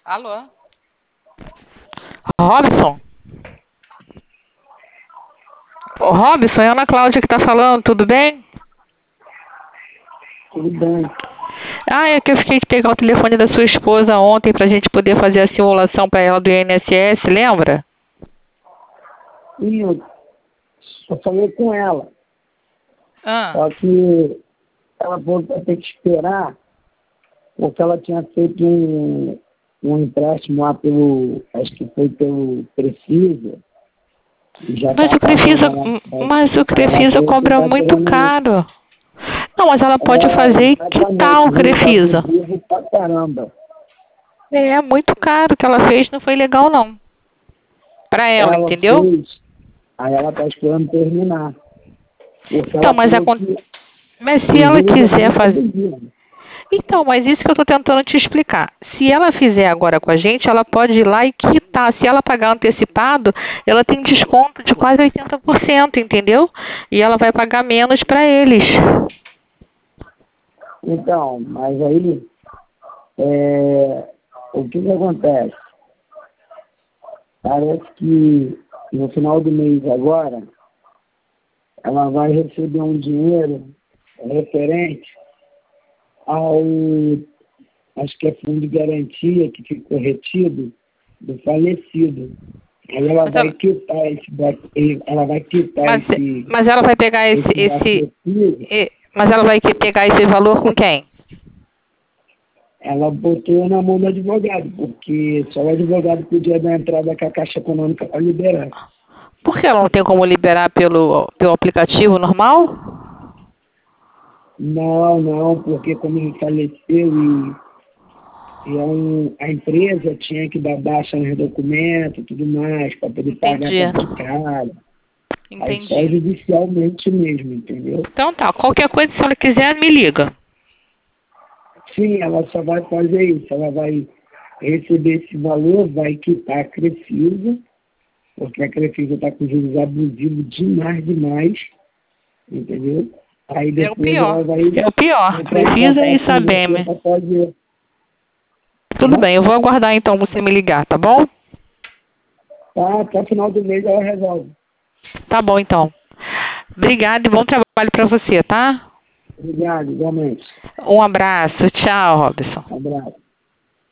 Alô? Robson? Ô, Robson, é a Ana Cláudia que tá falando, tudo bem? Tudo bem. Ah, é que eu fiquei de pegar o telefone da sua esposa ontem pra gente poder fazer a simulação pra ela do INSS, lembra? E eu só falei com ela. Ah. Só que ela falou que vai ter que esperar, porque ela tinha feito um empréstimo lá acho que foi pelo Precisa. E já Mas está o Crefisa, pagando mas o ela Crefisa falou que cobra está muito querendo. caro. Não, mas ela pode fazer e quitar o Exatamente, muito Crefisa. abusivo pra caramba. É, muito caro. O que ela fez não foi legal, não. Pra ela, Ela entendeu? fez, aí ela está esperando terminar. Porque Então, ela falou que mas se os ela juros é quiser muito fazer... abusivo. Então, mas isso que eu estou tentando te explicar. Se ela fizer agora com a gente, ela pode ir lá e quitar. Se ela pagar antecipado, ela tem desconto de quase 80%, entendeu? E ela vai pagar menos para eles. Então, mas aí, o que acontece? Parece que no final do mês agora, ela vai receber um dinheiro referente ao, acho que é fundo de garantia que ficou retido do falecido. Aí ela vai quitar Mas ela vai pegar mas ela vai pegar esse valor com quem? Ela botou na mão do advogado, porque só o advogado podia dar entrada com a Caixa Econômica para liberar. Por que ela não tem como liberar pelo aplicativo normal? Não, porque como ele faleceu a empresa tinha que dar baixa nos documentos e tudo mais, para poder pagar Entendi. conta de casa. Aí só Entendi. judicialmente mesmo, entendeu? Então tá, qualquer coisa, se ela quiser, me liga. Sim, ela só vai fazer isso, ela vai receber esse valor, vai quitar a Crefisa, porque a Crefisa está com juros abusivos demais, entendeu? Aí É o depois pior. ela vai... É o pior. Precisa ir sabendo. Para fazer. Tudo bem, eu vou aguardar então você me ligar, tá bom? Tá, até o final do mês ela resolve. Tá bom então. Obrigada e bom trabalho pra você, tá? Obrigado, igualmente. Um abraço. Tchau, Robson. Um abraço.